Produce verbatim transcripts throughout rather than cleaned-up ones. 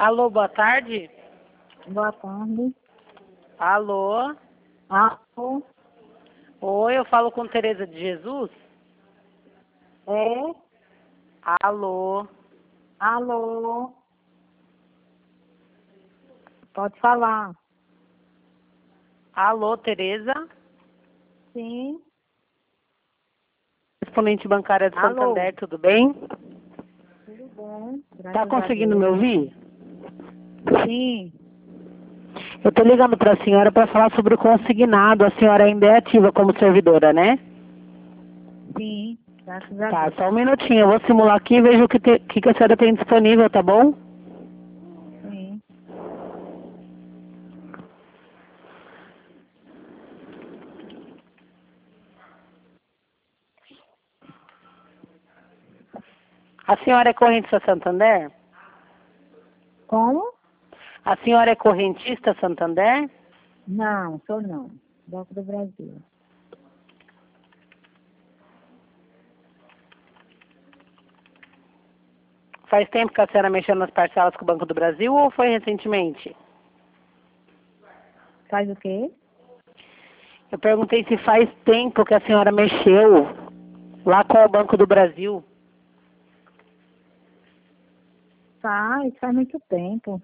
Alô, boa tarde. Boa tarde. Alô. Alô. Oi, eu falo com Tereza de Jesus? É? Alô. Alô. Pode falar. Alô, Tereza? Sim. Correspondente bancária de Alô. Santander, tudo bem? Tudo bom? Tá Graças conseguindo a me Deus. ouvir? Sim. Eu tô ligando pra senhora para falar sobre o consignado. A senhora ainda é ativa como servidora, né? Sim. Graças a Tá, Deus. só um minutinho. Eu vou simular aqui e vejo o que, te, que, que a senhora tem disponível, tá bom? Sim. A senhora é correntista Santander? Como? A senhora é correntista Santander? Não, sou não. Banco do Brasil. Faz tempo que a senhora mexeu nas parcelas com o Banco do Brasil ou foi recentemente? Faz o quê? Eu perguntei se faz tempo que a senhora mexeu lá com o Banco do Brasil. Faz, faz muito tempo.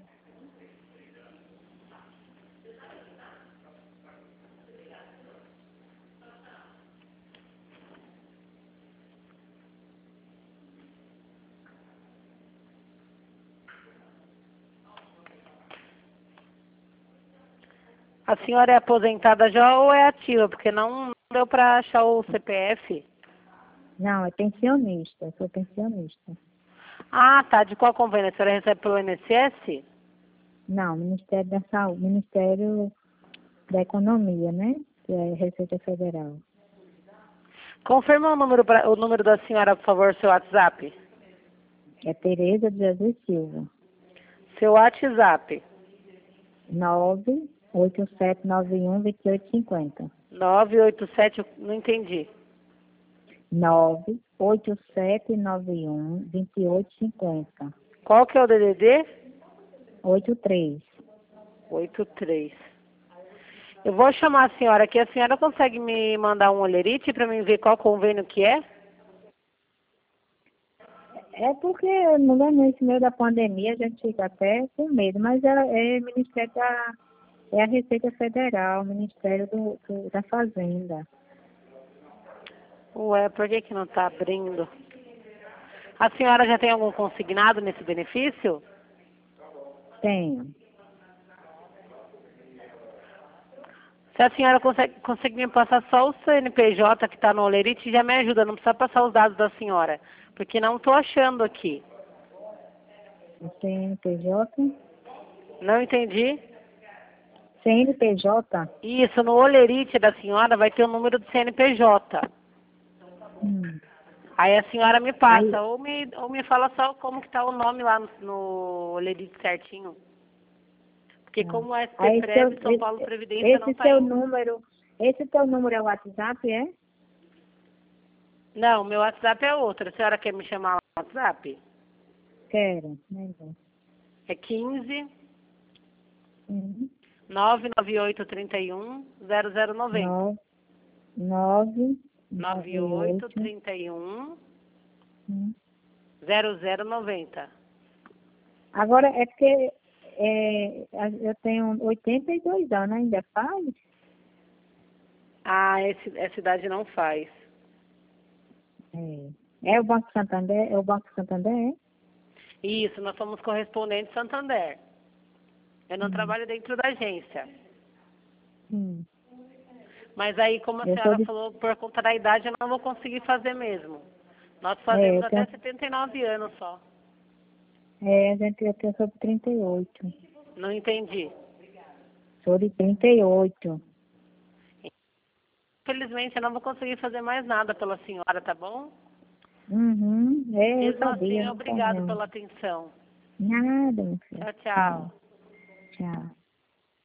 A senhora é aposentada já ou é ativa? Porque não, não deu para achar o C P F. Não, é pensionista. Sou pensionista. Ah, tá. De qual convênio? A senhora recebe pelo I N S S? Não, Ministério da Saúde. Ministério da Economia, né? Que é Receita Federal. Confirma o número, pra, o número da senhora, por favor, seu WhatsApp. É Tereza de Jesus Silva. Seu WhatsApp. nove oito sete nove um, dois oito cinco zero. nove oito sete, não entendi. nove oito sete nove um, dois oito cinco zero. Qual que é o D D D? oito três. oito três. Eu vou chamar a senhora aqui. A senhora consegue me mandar um olerite para mim ver qual convênio que é? É porque no nesse meio da pandemia a gente fica até com medo, mas é, é Ministério da é a Receita Federal, Ministério do, do- da Fazenda. Ué, por que que não está abrindo? A senhora já tem algum consignado nesse benefício? Tenho. Se a senhora consegue, consegue me passar só o C N P J que está no olerite, já me ajuda. Não precisa passar os dados da senhora, porque não estou achando aqui. O C N P J? Não entendi? C N P J? Isso, no olerite da senhora vai ter o número do C N P J. Hum. Aí a senhora me Aí, passa, ou me, ou me fala só como que tá o nome lá no, no olerite certinho. Porque ah. como o aí seu, SPPrev, São Paulo esse, Previdência não esse tá seu indo. número, esse teu número é o WhatsApp, é? Não, meu WhatsApp é outro. A senhora quer me chamar lá no WhatsApp? Quero. Melhor. É quinze, Uhum. nove nove oito, trinta e um, zero zero noventa. Nove, nove, nove nove, oito, oito. trinta e um, Hum. zero zero noventa. Agora, é porque é, a- eu tenho oitenta e dois anos, ainda faz? Ah, esse, essa idade não faz. É. É o Banco Santander? É o Banco Santander, é? Isso, nós somos correspondentes Santander. Eu não Hum. trabalho dentro da agência. Hum. Mas aí, como a Eu sou senhora de... falou, por conta da idade, eu não vou conseguir fazer mesmo. Nós É, fazemos eu até tenho... setenta e nove anos só. É, gente, eu tenho sobre trinta e oito. Não entendi. Sou de trinta e oito. Infelizmente, eu não vou conseguir fazer mais nada pela senhora, tá bom? Uhum. É, eu Mesmo sabia, assim, não obrigado sabia. pela atenção. Nada, meu filho. Tchau, Tchau. tchau. Tchau.